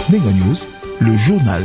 Nega News, le journal.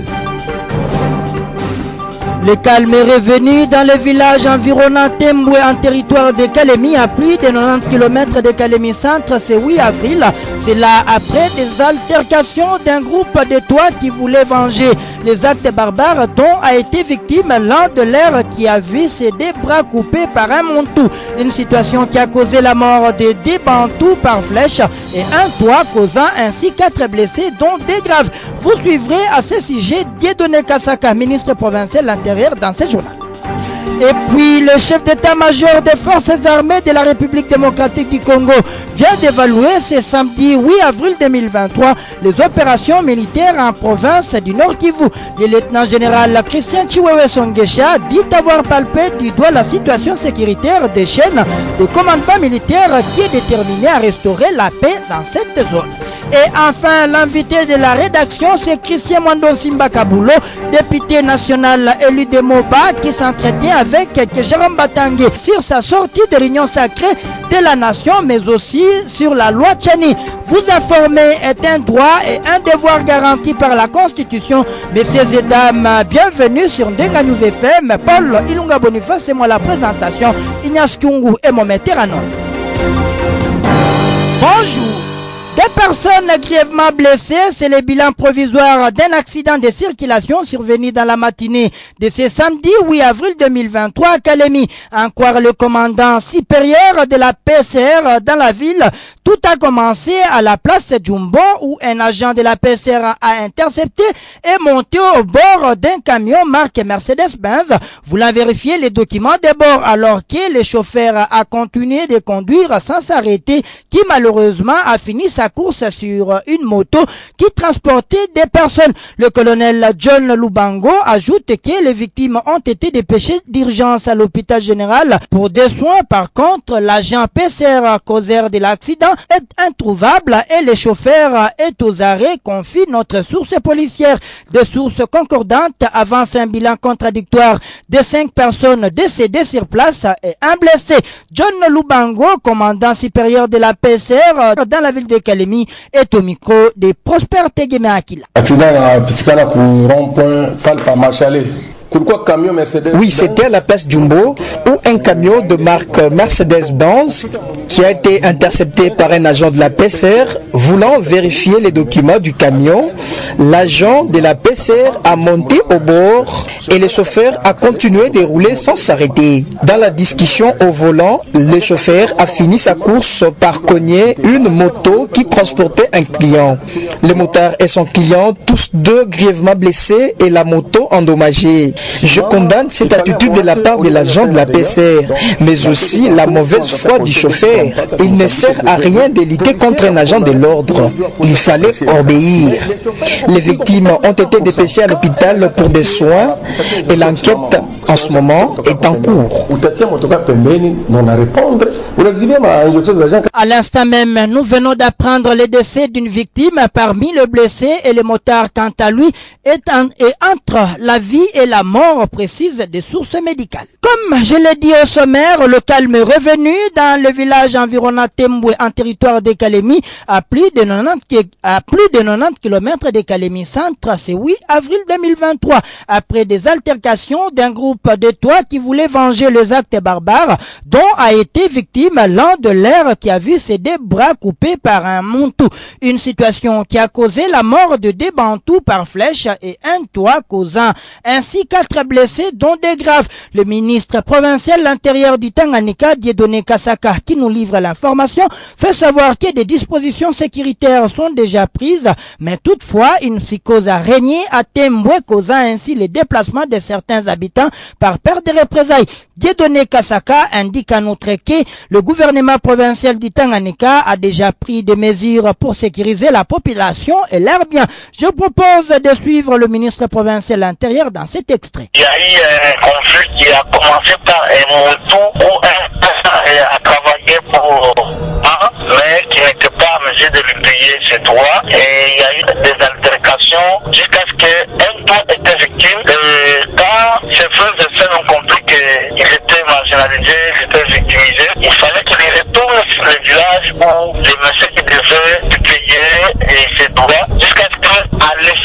Le calme est revenu dans le village environnant Temboué en territoire de Kalemi à plus de 90 km de Kalemi Centre ce 8 avril. C'est là après des altercations d'un groupe de Toits qui voulait venger les actes barbares dont a été victime l'un de leurs qui a vu ses deux bras coupés par un montou. Une situation qui a causé la mort de 2 bantous par flèche et un Toit causant ainsi 4 blessés dont 2 graves. Vous suivrez à ce sujet Dieudonné Kasaka, ministre provincial de l'Intérieur, dans ce journal. Et puis le chef d'état-major des forces armées de la République démocratique du Congo vient d'évaluer ce samedi 8 avril 2023 les opérations militaires en province du Nord Kivu. Le lieutenant-général Christian Chiwewe Songesha dit avoir palpé du doigt la situation sécuritaire des chaînes de commandement militaire qui est déterminé à restaurer la paix dans cette zone. Et enfin, l'invité de la rédaction, c'est Christian Mwando Simba Kabulo, député national élu de Moba, qui s'entretient avec Jérôme Batangé sur sa sortie de l'Union sacrée de la nation, mais aussi sur la loi Tchani. Vous informer est un droit et un devoir garanti par la Constitution. Messieurs et dames, bienvenue sur Ndenga News FM. Paul Ilunga Boniface, c'est moi la présentation. Ignace Kungu et mon météranon. Bonjour. 2 personnes grièvement blessées, c'est le bilan provisoire d'un accident de circulation survenu dans la matinée de ce samedi 8 avril 2023 à Kalemi. En croire le commandant supérieur de la PCR dans la ville, tout a commencé à la place Jumbo où un agent de la PCR a intercepté et monté au bord d'un camion marque Mercedes-Benz, voulant vérifier les documents de bord alors que le chauffeur a continué de conduire sans s'arrêter, qui malheureusement a fini sa course sur une moto qui transportait des personnes. Le colonel John Lubango ajoute que les victimes ont été dépêchées d'urgence à l'hôpital général pour des soins. Par contre, l'agent PCR causeur de l'accident est introuvable et le chauffeur est aux arrêts, confie notre source policière. Des sources concordantes avancent un bilan contradictoire de 5 personnes décédées sur place et un blessé. John Lubango, commandant supérieur de la PCR dans la ville de Kalemi, est au micro de Prosper Tegeme Akila. Accident à Pitikana pour rond-point Palpa Marchalet. Oui, c'était à la place Jumbo où un camion de marque Mercedes-Benz qui a été intercepté par un agent de la PCR voulant vérifier les documents du camion. L'agent de la PCR a monté au bord et le chauffeur a continué de rouler sans s'arrêter. Dans la discussion au volant, le chauffeur a fini sa course par cogner une moto qui transportait un client. Le motard et son client, tous 2 grièvement blessés et la moto endommagée. Je condamne cette attitude de la part de l'agent de la PCR, mais aussi la mauvaise foi du chauffeur. Il ne sert à rien de lutter contre un agent de l'ordre. Il fallait obéir. Les victimes ont été dépêchées à l'hôpital pour des soins et l'enquête en ce moment est en cours. À l'instant même, nous venons d'apprendre le décès d'une victime. Parmi les blessés et le motard, quant à lui, est entre la vie et la mort, précise des sources médicales. Comme je l'ai dit au sommaire, le calme est revenu dans le village environnant Temboué en territoire de Kalemi à plus de 90 km de Kalemi Centre, c'est 8 avril 2023, après des altercations d'un groupe de Toits qui voulait venger les actes barbares dont a été victime l'un de leurs qui a vu ses 2 bras coupés par un montou. Une situation qui a causé la mort de 2 bantous par flèche et un Toit causant ainsi 4 blessés dont 2 graves. Le ministre provincial de l'Intérieur du Tanganyika, Dieudonné Kasaka, qui nous livre l'information, fait savoir que des dispositions sécuritaires sont déjà prises, mais toutefois une psychose a régné à Temboué, causant ainsi les déplacements de certains habitants par peur de représailles. Dieudonné Kasaka indique en outre que le gouvernement provincial du Tanganyika a déjà pris des mesures pour sécuriser la population et leurs biens. Je propose de suivre le ministre provincial de l'Intérieur dans cet extrait. Il y a eu un conflit qui a commencé par un montou où un personne a travaillé pour un, mais qui n'était pas en mesure de lui payer ses droits. Et il y a eu des altercations jusqu'à ce qu'un toit était victime. Et quand ses frères et sœurs ont compris qu'ils étaient marginalisés, ils étaient victimisés, il fallait qu'ils retournent sur le village où les messieurs qui devaient payer ses droits jusqu'à ce qu'à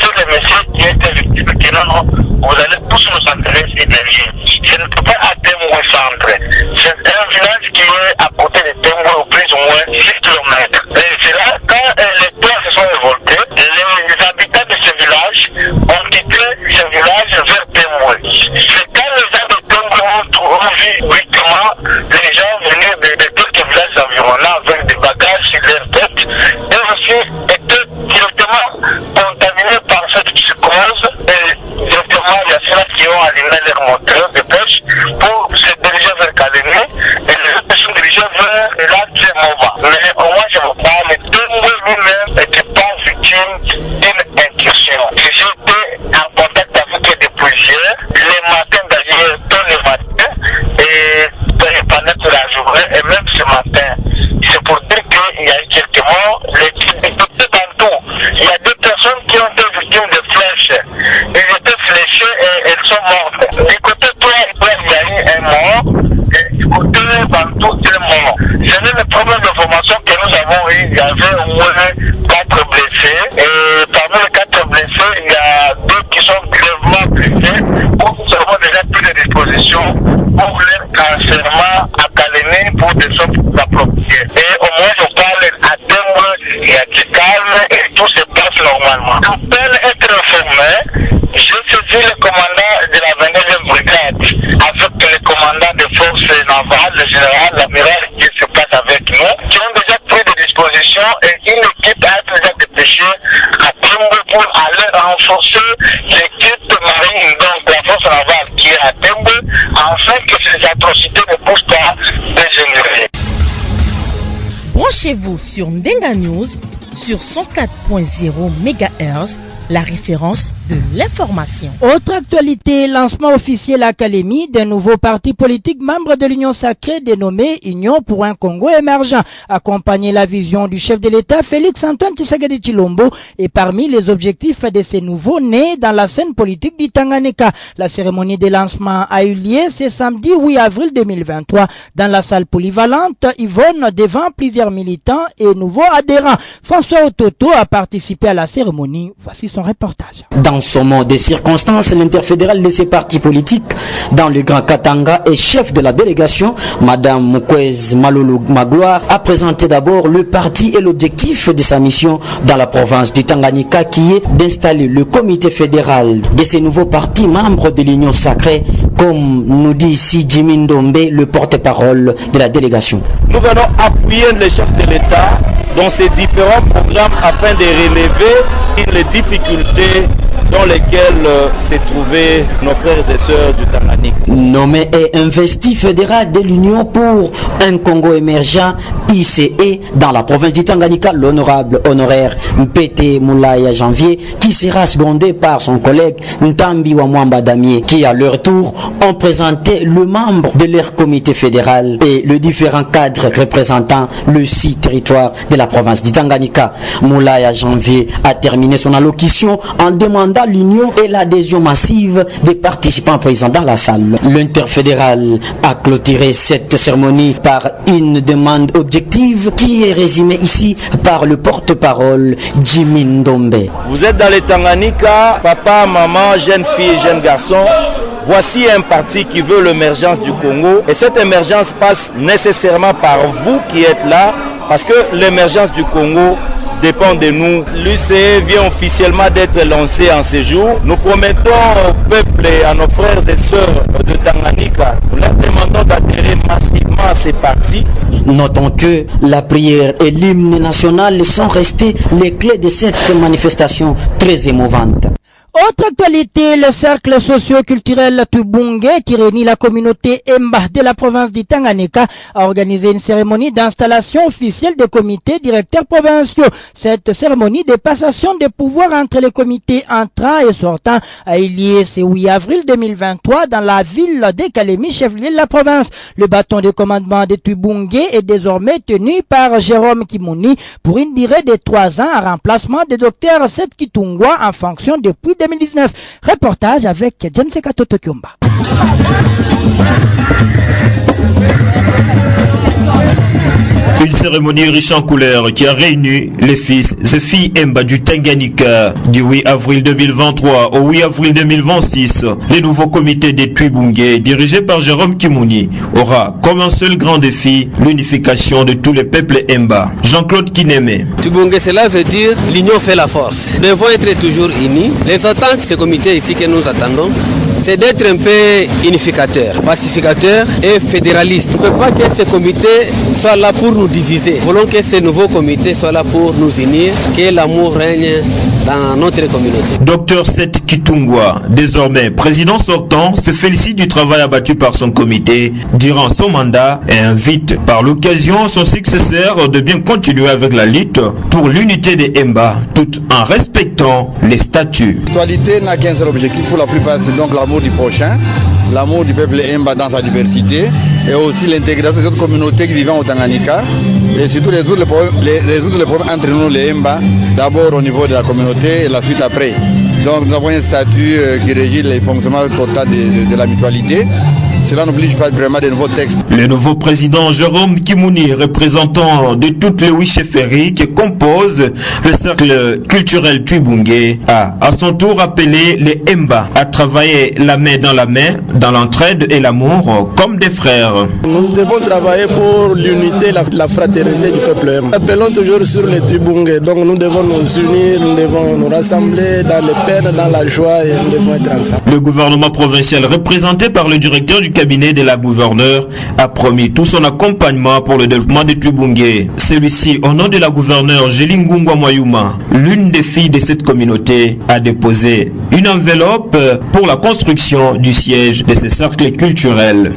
allumer leur moteur de pêche pour se diriger vers Kalemi et les autres sont dirigés vers le lac Mova. Mais au moins je vous parle, Tembwe lui-même n'était pas victime d'une incursion. J'étais en contact avec des policiers les matins d'ailleurs, tous les matins, et pendant toute la journée, et même ce matin. C'est pour dire qu'il y a eu quelques morts, dans tout. Il y a des personnes qui ont été victimes de flèches. Ils étaient fléchés et elles sont mortes. Du côté toi, il y a eu un mort, et du côté Bantou, il est mort. C'est le problème d'information que nous avons eu. Il y avait au moins 4 blessés, et parmi les 4 blessés, il y a 2 qui sont grièvement blessés, où nous avons déjà pris des dispositions pour leur transfèrement à Kalemi pour des choses appropriées. Et au moins, je parle à Tembwe, il y a du calme et tout se passe normalement. Après être informé, j'ai saisi le commandant de la 22e brigade avec le commandant des forces navales, le général, l'amiral qui se passe avec nous, qui ont déjà pris des dispositions et une équipe a déjà dépêché à Tembwe pour aller renforcer l'équipe marine, donc la force navale qui est à Tembwe, afin que ces atrocités ne poussent pas dégénérer. Branchez-vous sur Ndenga News sur 104.0 MHz, la référence de l'information. Autre actualité, lancement officiel à Kalemi d'un nouveau parti politique membre de l'Union sacrée dénommé Union pour un Congo émergent. Accompagner la vision du chef de l'État Félix-Antoine Tshisekedi Tshilombo est parmi les objectifs de ces nouveaux nés dans la scène politique du Tanganyika. La cérémonie de lancement a eu lieu ce samedi 8 avril 2023 dans la salle polyvalente Yvonne devant plusieurs militants et nouveaux adhérents. François Ototo a participé à la cérémonie. Voici son reportage. Dans ce mot des circonstances, l'interfédéral de ces partis politiques dans le Grand Katanga et chef de la délégation, Madame Mukwez Malulu Magloire, a présenté d'abord le parti et l'objectif de sa mission dans la province du Tanganyika qui est d'installer le comité fédéral de ces nouveaux partis membres de l'Union sacrée, comme nous dit ici Jimmy Ndombe, le porte-parole de la délégation. Nous venons appuyer le chef de l'État dans ces différents programmes afin de relever les difficultés dans lesquelles se trouvaient nos frères et sœurs du Tanganyika. Nommé et investi fédéral de l'Union pour un Congo émergent, ICE, dans la province du Tanganyika, l'honorable honoraire Mpete Moulaya Janvier, qui sera secondé par son collègue Ntambi Wamwamba Damier, qui à leur tour ont présenté le membre de leur comité fédéral et le différent cadre représentant le 6 territoires de la province du Tanganyika. Moulaya Janvier a terminé son allocution en demandant l'union et l'adhésion massive des participants présents dans la salle. L'interfédéral a clôturé cette cérémonie par une demande objective qui est résumée ici par le porte-parole Jimmy Ndombe. Vous êtes dans les Tanganyika, papa, maman, jeunes filles, jeunes garçons. Voici un parti qui veut l'émergence du Congo et cette émergence passe nécessairement par vous qui êtes là parce que l'émergence du Congo dépend de nous. L'UCE vient officiellement d'être lancé en ce jour. Nous promettons au peuple et à nos frères et sœurs de Tanganyika, nous leur demandons d'adhérer massivement à ces partis. Notons que la prière et l'hymne national sont restés les clés de cette manifestation très émouvante. Autre actualité, le cercle socio-culturel Tubunge qui réunit la communauté Emba de la province du Tanganyika a organisé une cérémonie d'installation officielle des comités directeurs provinciaux. Cette cérémonie de passation de pouvoir entre les comités entrants et sortants a eu lieu ce 8 avril 2023 dans la ville de Kalemi, chef-lieu de la province. Le bâton de commandement de Tubunge est désormais tenu par Jérôme Kimouni pour une durée de 3 ans en remplacement de Dr Seth Kitungwa en fonction depuis 2019. Reportage avec Jenseka Totokyomba. Une cérémonie riche en couleurs qui a réuni les fils et filles Emba du Tanganyika. Du 8 avril 2023 au 8 avril 2026, le nouveau comité des Tubunge, dirigé par Jérôme Kimouni, aura comme un seul grand défi l'unification de tous les peuples Emba. Jean-Claude Kineme. Tubunge, cela veut dire l'union fait la force. Nous devons être toujours unis. Les attentes de ce comité ici que nous attendons, c'est d'être un peu unificateur, pacificateur et fédéraliste. On ne veut pas que ce comité soit là pour nous diviser. Nous voulons que ce nouveau comité soit là pour nous unir, que l'amour règne dans notre communauté. Dr Seth Kitungwa, désormais président sortant, se félicite du travail abattu par son comité durant son mandat et invite par l'occasion son successeur de bien continuer avec la lutte pour l'unité des Emba, tout en respectant les statuts. L'actualité n'a qu'un seul objectif pour la plupart, c'est donc l'amour du prochain, l'amour du peuple Emba dans sa diversité et aussi l'intégration des autres communautés qui vivent au Tanganyika et surtout résoudre les problèmes entre nous les Emba, d'abord au niveau de la communauté et la suite après. Donc nous avons un statut qui régit le fonctionnement total de la mutualité. Cela n'oblige pas vraiment de nouveaux textes. Le nouveau président Jérôme Kimouni, représentant de toutes les 8 chefferies qui composent le cercle culturel Twibungé, a à son tour appelé les Emba à travailler la main, dans l'entraide et l'amour comme des frères. Nous devons travailler pour l'unité, la fraternité du peuple Emba. Appelons toujours sur les Twibungé, donc nous devons nous unir, nous devons nous rassembler dans les peines, dans la joie et nous devons être ensemble. Le gouvernement provincial, représenté par le directeur du cabinet de la gouverneure, a promis tout son accompagnement pour le développement de Twibungé. Celui-ci, au nom de la gouverneure Jelingungwa Moyuma, l'une des filles de cette communauté, a déposé une enveloppe pour la construction du siège de ce cercle culturel.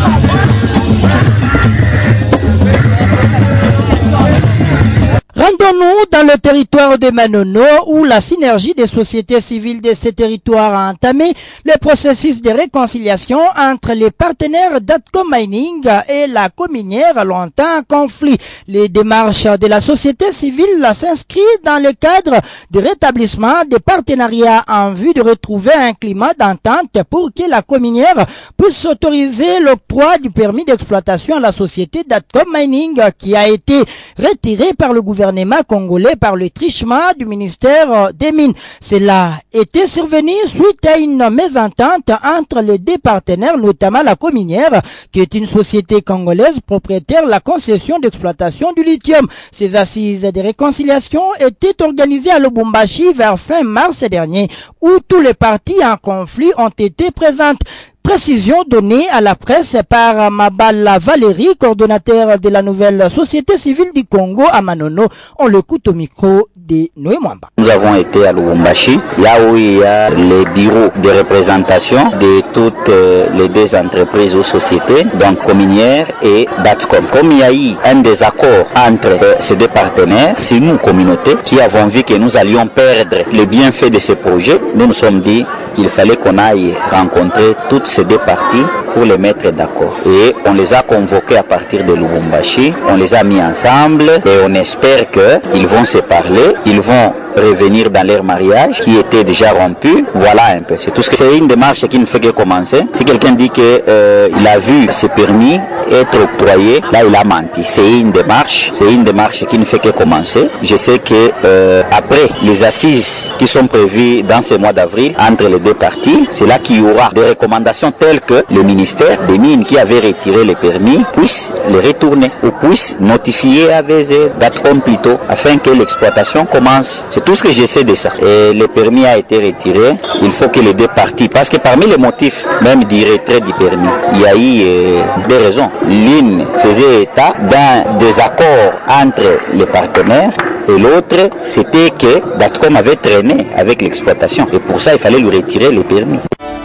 Rendons-nous dans le territoire de Manono où la synergie des sociétés civiles de ce territoire a entamé le processus de réconciliation entre les partenaires d'Atcom Mining et la cominière longtemps en conflit. Les démarches de la société civile s'inscrivent dans le cadre du rétablissement des partenariats en vue de retrouver un climat d'entente pour que la cominière puisse autoriser l'octroi du permis d'exploitation à la société d'Atcom Mining qui a été retiré par le gouvernement congolais par le trichement du ministère des Mines. Cela était survenu suite à une mésentente entre les deux partenaires, notamment la cominière, qui est une société congolaise propriétaire de la concession d'exploitation du lithium. Ces assises de réconciliation étaient organisées à Lubumbashi vers fin mars dernier, où tous les partis en conflit ont été présents. Précision donnée à la presse par Mabala Valérie, coordonnateur de la nouvelle société civile du Congo à Manono. On l'écoute au micro de Noé Mwamba. Nous avons été à Lubumbashi, là où il y a les bureaux de représentation de toutes les deux entreprises ou sociétés, donc Cominière et Datcom. Comme il y a eu un désaccord entre ces deux partenaires, c'est nous, communauté, qui avons vu que nous allions perdre les bienfaits de ce projet. Nous nous sommes dit qu'il fallait qu'on aille rencontrer toutes ces deux parties pour les mettre d'accord. Et on les a convoqués à partir de Lubumbashi, on les a mis ensemble et on espère qu'ils vont se parler, ils vont revenir dans leur mariage qui était déjà rompu. Voilà un peu. C'est tout ce que c'est une démarche qui ne fait que commencer. Si quelqu'un dit que il a vu ses permis être octroyé, là il a menti. C'est une démarche qui ne fait que commencer. Je sais que après les assises qui sont prévues dans ce mois d'avril entre les deux parties, c'est là qu'il y aura des recommandations telles que le ministère des Mines qui avait retiré les permis puisse les retourner ou puisse notifier à VZ, Datcom plutôt, afin que l'exploitation commence. C'est tout ce que je sais de ça. Et le permis a été retiré. Il faut que les deux parties, parce que parmi les motifs même du retrait du permis, il y a eu des raisons. L'une faisait état d'un désaccord entre les partenaires et l'autre, c'était que Datcom avait traîné avec l'exploitation. Et pour ça, il fallait lui retirer les permis.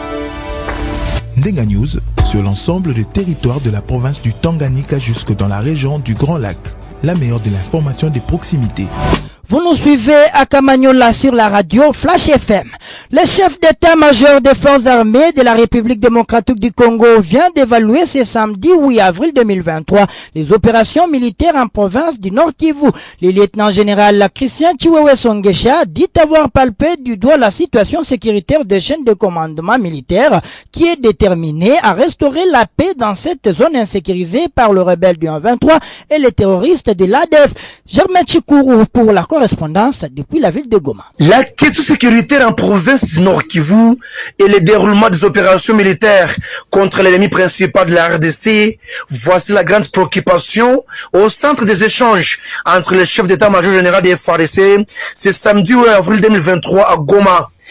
Ndenga News sur l'ensemble des territoires de la province du Tanganyika jusque dans la région du Grand Lac. La meilleure de l'information des proximités. Vous nous suivez à Kamanyola sur la radio Flash FM. Le chef d'état-major des forces armées de la République démocratique du Congo vient d'évaluer ce samedi 8 avril 2023 les opérations militaires en province du Nord Kivu. Le lieutenant-général Christian Chiwewe Songesha dit avoir palpé du doigt la situation sécuritaire de chaîne de commandement militaire qui est déterminée à restaurer la paix dans cette zone insécurisée par le rebelle du 23 et les terroristes de l'ADF. Germain Chikourou pour la correspondance depuis la ville de Goma. La question sécuritaire en province du Nord Kivu et le déroulement des opérations militaires contre l'ennemi principal de la RDC, voici la grande préoccupation au centre des échanges entre le chef d'état-major général des FARDC ce samedi 8 avril 2023 à Goma.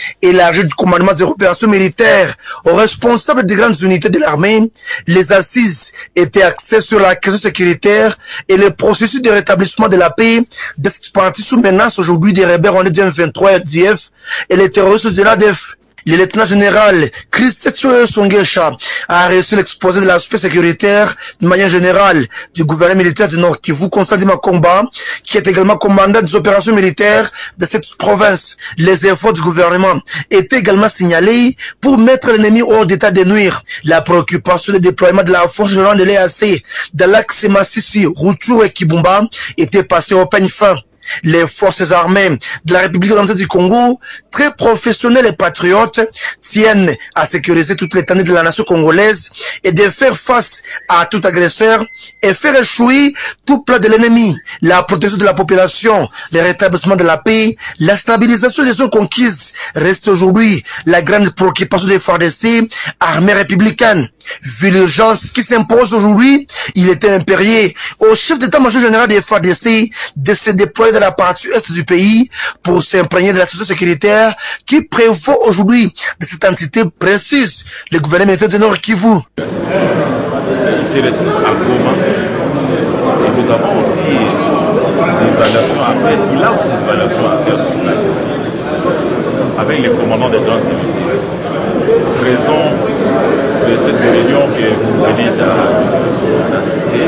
élargie du commandement des opérations militaires aux responsables des grandes unités de l'armée, les assises étaient axées sur la question sécuritaire et le processus de rétablissement de la paix de cette partie sous menace aujourd'hui des rebelles en M23 RDF et les terroristes de l'ADF. Le lieutenant général Christophe Songesha a reçu l'exposé de l'aspect sécuritaire de manière générale du gouvernement militaire du Nord Kivu, Constantin Makomba, qui est également commandant des opérations militaires de cette province. Les efforts du gouvernement étaient également signalés pour mettre l'ennemi hors d'état de nuire. La préoccupation du déploiement de la force générale de l'EAC dans l'axe Massissi, Rutshuru et Kibumba était passée au peigne fin. Les forces armées de la République démocratique du Congo, très professionnelles et patriotes, tiennent à sécuriser toute l'étendue de la nation congolaise et de faire face à tout agresseur et faire échouer tout plan de l'ennemi. La protection de la population, le rétablissement de la paix, la stabilisation des zones conquises reste aujourd'hui la grande préoccupation des FARDC, armée républicaine. Vu l'urgence qui s'impose aujourd'hui, il était impérieux au chef d'état-major général des FARDC de se déployer dans la partie est du pays pour s'imprégner de la situation sécuritaire qui prévaut aujourd'hui de cette entité précise, le gouvernement militaire du Nord Kivu. Il se retrouve à Goma et nous avons aussi une évaluation à faire, il a aussi une évaluation à faire sur place ici, avec les commandants des grandes unités. Raison de cette réunion que vous venez d'assister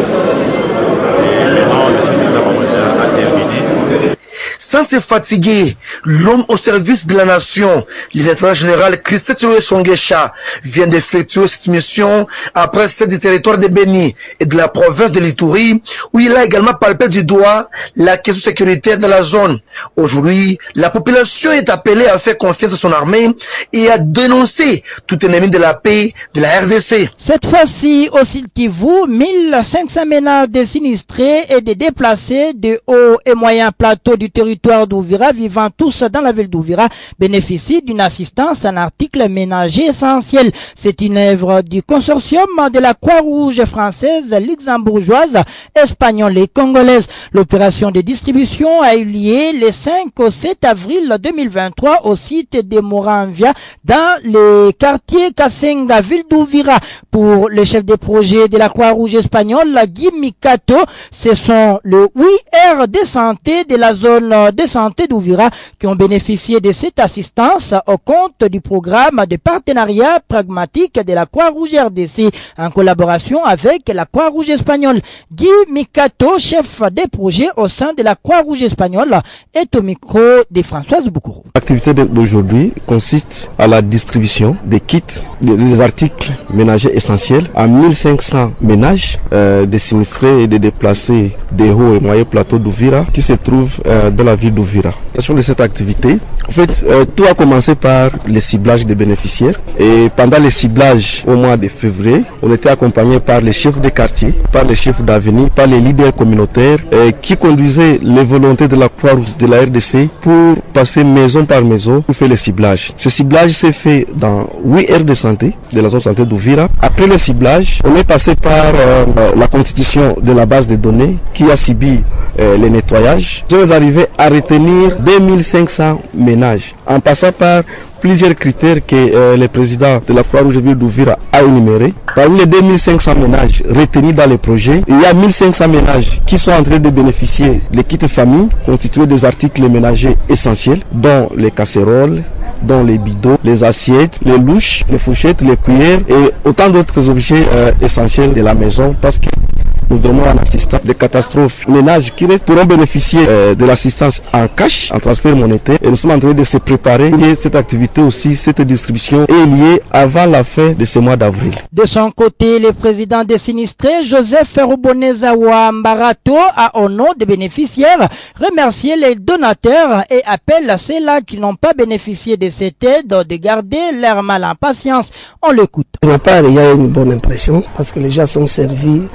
et maintenant le chef d'état-major a terminé. Sans se fatiguer, l'homme au service de la nation, le lieutenant général Christophe Songesha, vient d'effectuer cette mission après celle du territoire de Beni et de la province de l'Ituri, où il a également palpé du doigt la question sécuritaire de la zone. Aujourd'hui, la population est appelée à faire confiance à son armée et à dénoncer tout ennemi de la paix de la RDC. Cette fois-ci, au Sud Kivu, 1500 ménages de sinistrés et de déplacés de haut et moyen plateau du territoire d'Ouvira, vivant tous dans la ville d'Ouvira, bénéficient d'une assistance en articles ménagers essentiels. C'est une œuvre du consortium de la Croix-Rouge française, luxembourgeoise, espagnole et congolaise. L'opération de distribution a eu lieu les 5 au 7 avril 2023 au site de Moranvia dans le quartier Kasenga, ville d'Ouvira. Pour le chef de projet de la Croix-Rouge espagnole, Guy Mikato, ce sont le 8R de santé de la zone de santé d'Ouvira qui ont bénéficié de cette assistance au compte du programme de partenariat pragmatique de la Croix-Rouge RDC en collaboration avec la Croix-Rouge espagnole. Guy Mikato, chef des projets au sein de la Croix-Rouge espagnole, est au micro de Françoise Boukourou. L'activité d'aujourd'hui consiste à la distribution des kits, des articles ménagers essentiels à 1500 ménages des sinistrés et des déplacés des hauts et moyens plateaux d'Ouvira qui se trouvent dans la ville d'Ouvira. Sur cette activité, en fait, tout a commencé par le ciblage des bénéficiaires et pendant le ciblage au mois de février, on était accompagné par les chefs de quartier, par les chefs d'avenir, par les leaders communautaires qui conduisaient les volontés de la Croix-Rouge de la RDC pour passer maison par maison pour faire le ciblage. Ce ciblage s'est fait dans 8 aires de santé de la zone santé d'Ouvira. Après le ciblage, on est passé par la constitution de la base de données qui a subi les nettoyages. Nous sommes arrivés à retenir 2500 ménages en passant par plusieurs critères que le président de la Croix-Rouge ville d'Ouvira a énumérés. Parmi les 2500 ménages retenus dans le projet, il y a 1500 ménages qui sont en train de bénéficier des kits famille constitués des articles ménagers essentiels, dont les casseroles, dont les bidons, les assiettes, les louches, les fourchettes, les cuillères et autant d'autres objets essentiels de la maison parce que nous venons en assistant des catastrophes. Les ménages qui pourront bénéficier de l'assistance en cash, en transfert monétaire. Et nous sommes en train de se préparer. Et cette activité aussi, cette distribution est liée avant la fin de ce mois d'avril. De son côté, le président des sinistrés, Joseph Rubonezawa Mbarato, a au nom des bénéficiaires remercié les donateurs et appelle à ceux-là qui n'ont pas bénéficié de cette aide de garder leur mal en patience. On l'écoute. De ma part, il y a une bonne impression parce que les gens sont servis dans les cas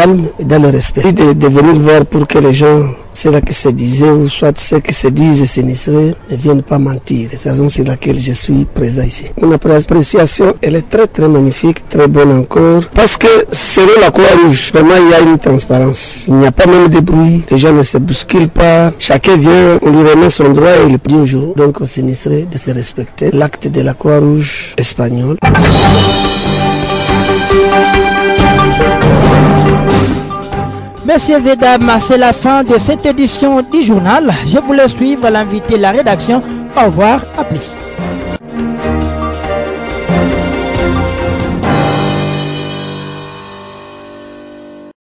calme et dans le respect. Et de venir voir pour que les gens, ceux-là qui se disaient ou soit ceux qui se disent sinistrés, ne viennent pas mentir. C'est la raison sur laquelle je suis présent ici. Mon appréciation, elle est très très magnifique, très bonne encore, parce que selon la Croix-Rouge, vraiment il y a une transparence. Il n'y a pas même de bruit, les gens ne se bousculent pas, chacun vient, on lui remet son droit et il dit au jour. Donc aux sinistrés de se respecter. L'acte de la Croix-Rouge espagnole. Messieurs et dames, c'est la fin de cette édition du journal. Je vous laisse suivre l'invité, la rédaction. Au revoir, à plus.